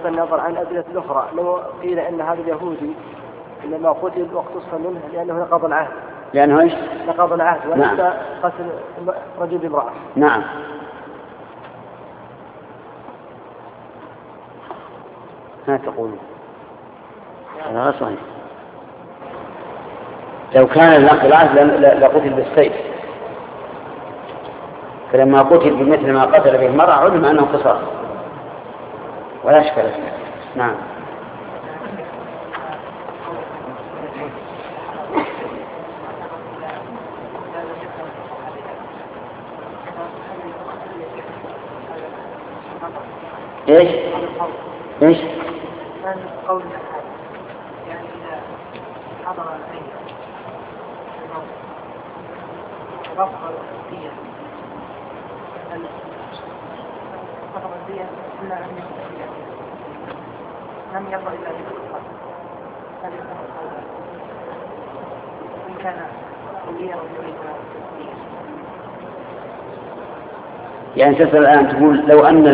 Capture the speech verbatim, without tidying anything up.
النظر عن الأدلة الأخرى لو قيل أن هذا اليهودي إنما قتل واقتص منه لأنه نقض العهد، لأنه إيش؟ نقض العهد وليس نعم. قتل رجل امرأة. نعم. ما تقولون؟ هذا صحيح. لو كان نقض العهد لقتل بالسيف، فلما قتل بمثل ما قتل به المرأة علم أنه قصاص ولا أشكال فيه. نعم. ايش ايش قول يعني إذا حضر العين رفض الدية رفض الدية إلا أن لم يرضى إلا أن يقصر هل يكون قولا إن كان الدية ويريد يعني تسأل الآن تقول لو أن